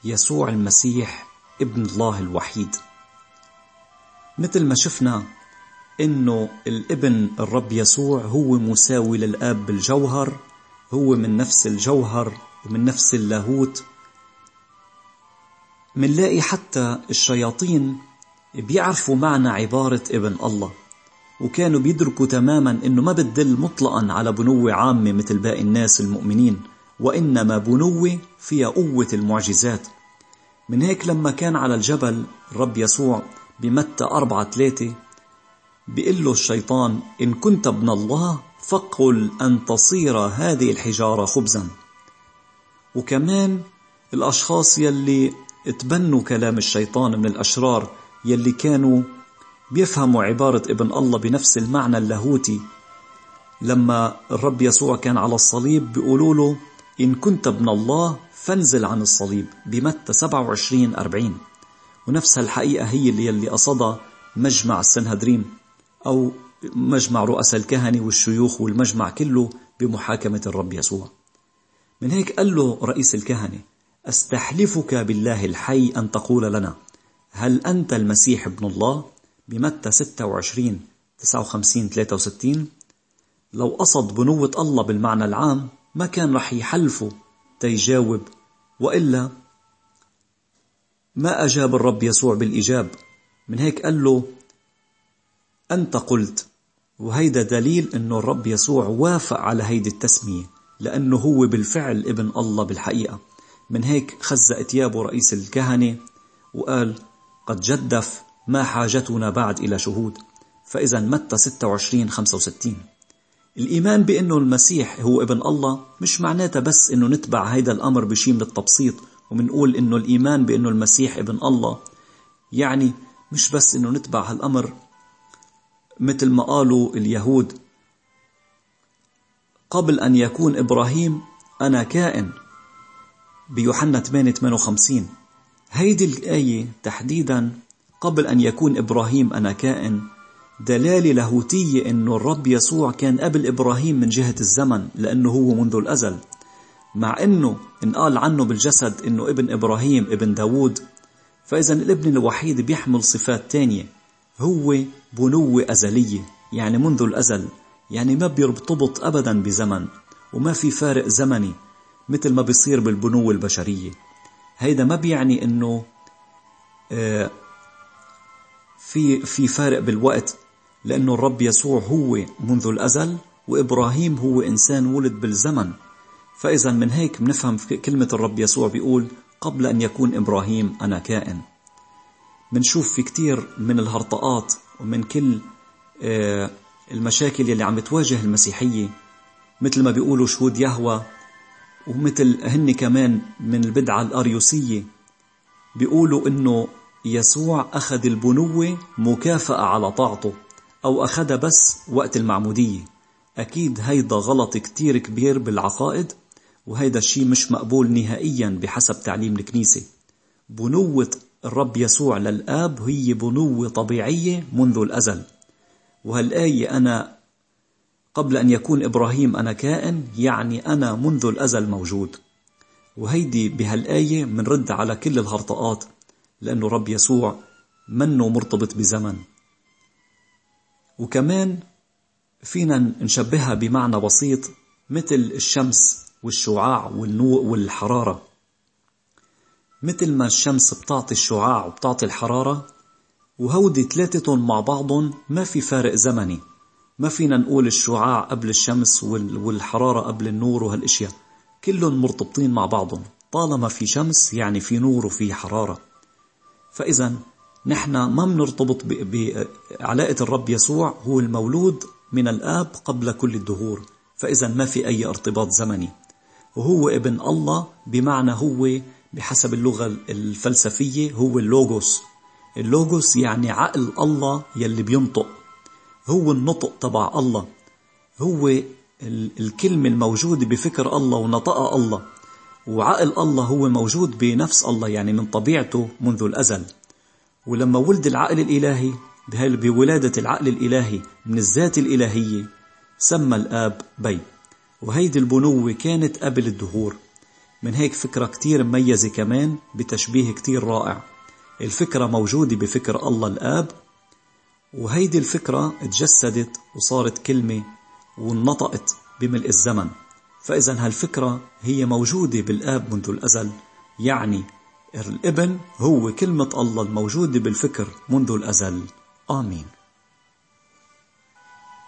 يسوع المسيح ابن الله الوحيد. مثل ما شفنا إنه الابن الرب يسوع هو مساوي للآب بالجوهر، هو من نفس الجوهر ومن نفس اللاهوت. منلاقي حتى الشياطين بيعرفوا معنى عبارة ابن الله، وكانوا بيدركوا تماما إنه ما بتدل مطلقا على بنوة عامة مثل باقي الناس المؤمنين، وإنما بنوة فيها قوة المعجزات. من هيك لما كان على الجبل الرب يسوع بمتى 4:3 بيقول له الشيطان: إن كنت ابن الله فقل أن تصير هذه الحجارة خبزا. وكمان الأشخاص يلي اتبنوا كلام الشيطان من الأشرار يلي كانوا بيفهموا عبارة ابن الله بنفس المعنى اللاهوتي، لما الرب يسوع كان على الصليب بيقولوا له: إن كنت ابن الله فانزل عن الصليب، بمتى 27:40. ونفس الحقيقة هي اللي قصدها مجمع السنهدرين أو مجمع رؤساء الكهنة والشيوخ والمجمع كله بمحاكمة الرب يسوع. من هيك قال له رئيس الكهنة: أستحلفك بالله الحي أن تقول لنا هل أنت المسيح ابن الله، بمتى 26:59-63. لو قصد بنوة الله بالمعنى العام ما كان رح يحلفه تيجاوب، وإلا ما أجاب الرب يسوع بالإجاب. من هيك قال له: أنت قلت. وهيدا دليل أنه الرب يسوع وافق على هيدي التسمية، لأنه هو بالفعل ابن الله بالحقيقة. من هيك خزق ثيابه رئيس الكهنة وقال: قد جدف، ما حاجتنا بعد إلى شهود. فإذا متى 26:65. الإيمان بأنه المسيح هو ابن الله مش معناته بس أنه نتبع هيدا الأمر بشيء من التبسيط، ومنقول أنه الإيمان بأنه المسيح ابن الله يعني مش بس أنه نتبع هالأمر مثل ما قالوا اليهود: قبل أن يكون إبراهيم أنا كائن، بيوحنا 8:58. هيدي الآية تحديدا قبل أن يكون إبراهيم أنا كائن دلالة لاهوتية أنه الرب يسوع كان قبل إبراهيم من جهة الزمن، لأنه هو منذ الأزل. مع أنه انقال عنه بالجسد أنه ابن إبراهيم ابن داود، فإذا الابن الوحيد بيحمل صفات تانية، هو بنوة أزلية، يعني منذ الأزل، يعني ما بيرتبط أبدا بزمن، وما في فارق زمني مثل ما بيصير بالبنوة البشرية. هيدا ما بيعني أنه في فارق بالوقت، لأنه الرب يسوع هو منذ الأزل، وإبراهيم هو إنسان ولد بالزمن. فإذا من هيك بنفهم في كلمة الرب يسوع بيقول: قبل أن يكون إبراهيم أنا كائن. منشوف في كتير من الهرطقات ومن كل المشاكل اللي عم تواجه المسيحية، مثل ما بيقولوا شهود يهوه، ومثل هن كمان من البدعة الأريوسية بيقولوا إنه يسوع أخذ البنوة مكافأة على طاعته، أو أخذها بس وقت المعمودية. أكيد هيدا غلط كتير كبير بالعقائد، وهيدا الشيء مش مقبول نهائيا بحسب تعليم الكنيسة. بنوة الرب يسوع للآب هي بنوة طبيعية منذ الأزل. وهالآية أنا قبل أن يكون إبراهيم أنا كائن، يعني أنا منذ الأزل موجود. وهيدي بهالآية منرد على كل الهرطقات، لأنه رب يسوع منه مرتبط بزمن. وكمان فينا نشبهها بمعنى بسيط مثل الشمس والشعاع والنور والحرارة. مثل ما الشمس بتعطي الشعاع وبتعطي الحرارة، وهودي ثلاثتهم مع بعضهم ما في فارق زمني. ما فينا نقول الشعاع قبل الشمس والحرارة قبل النور، وهالاشياء كلهم مرتبطين مع بعضهم. طالما في شمس يعني في نور وفي حرارة. فإذا نحن ما بنرتبط بعلاقة الرب يسوع، هو المولود من الآب قبل كل الدهور، فإذا ما في أي ارتباط زمني. وهو ابن الله بمعنى هو بحسب اللغة الفلسفية هو اللوغوس. اللوغوس يعني عقل الله يلي بينطق، هو النطق تبع الله، هو الكلمة الموجودة بفكر الله ونطق الله. وعقل الله هو موجود بنفس الله، يعني من طبيعته منذ الأزل. ولما ولد العقل الإلهي بولادة العقل الإلهي من الذات الإلهية سمى الآب بي. وهيدي البنوة كانت قبل الدهور. من هيك فكرة كتير مميزة كمان بتشبيه كتير رائع. الفكرة موجودة بفكر الله الآب، وهيدي الفكرة اتجسدت وصارت كلمة ونطقت بملء الزمن. فإذا هالفكرة هي موجودة بالآب منذ الأزل، يعني الابن هو كلمة الله الموجودة بالفكر منذ الأزل. آمين.